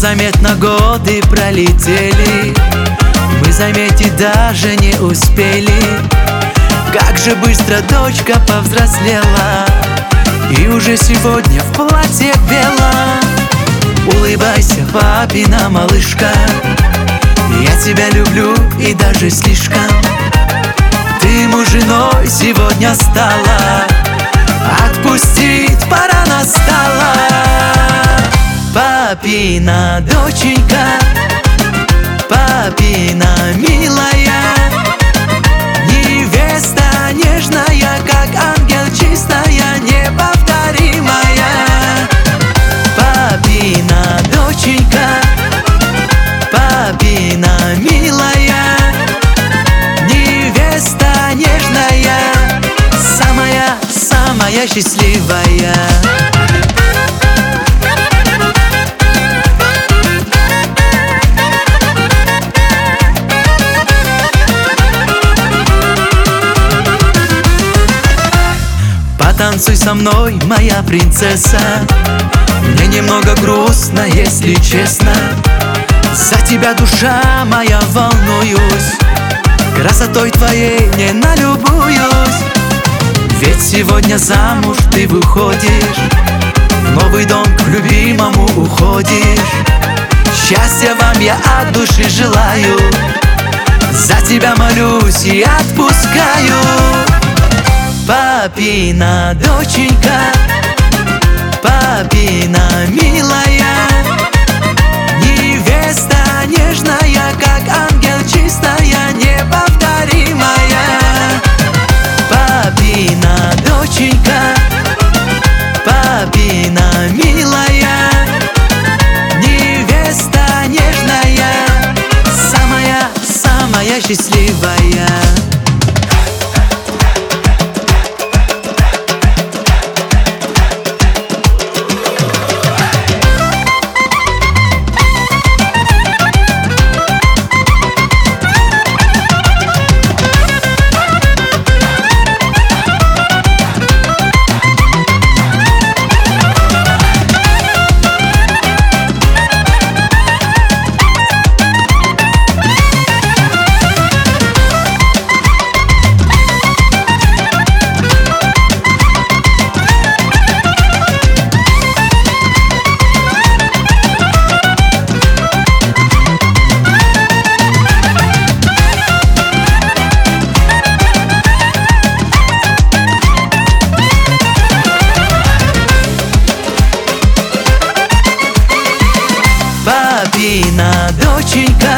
Незаметно годы пролетели, мы заметить даже не успели. Как же быстро дочка повзрослела, и уже сегодня в платье белом. Улыбайся, папина малышка, я тебя люблю и даже слишком. Ты мужиной сегодня стала, отпустить пора настала. Папина доченька, папина милая, невеста нежная, как ангел чистая, неповторимая. Папина доченька, папина милая, невеста нежная, самая счастливая. Потанцуй со мной, моя принцесса, мне немного грустно, если честно. За тебя, душа моя, волнуюсь, красотой твоей не налюбуюсь. Ведь сегодня замуж ты выходишь, в новый дом к любимому уходишь. Счастья вам я от души желаю, за тебя молюсь и отпускаю. Папина доченька, папина милая, невеста нежная, как ангел чистая, неповторимая. Папина доченька, папина милая, невеста нежная, самая счастливая. Папина доченька,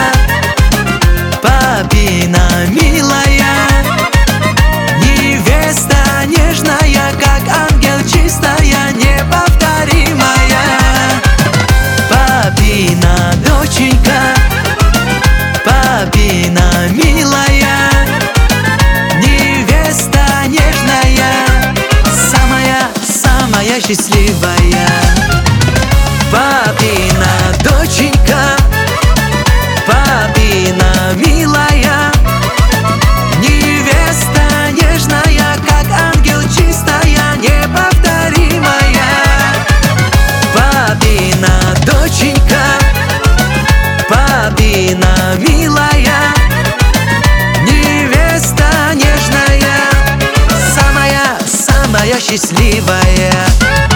папина милая, невеста нежная, как ангел чистая, неповторимая. Папина доченька, папина милая, невеста нежная, самая счастливая. Папина доченька, папина милая, невеста нежная, как ангел чистая, неповторимая. Папина доченька, папина милая, невеста нежная, самая счастливая.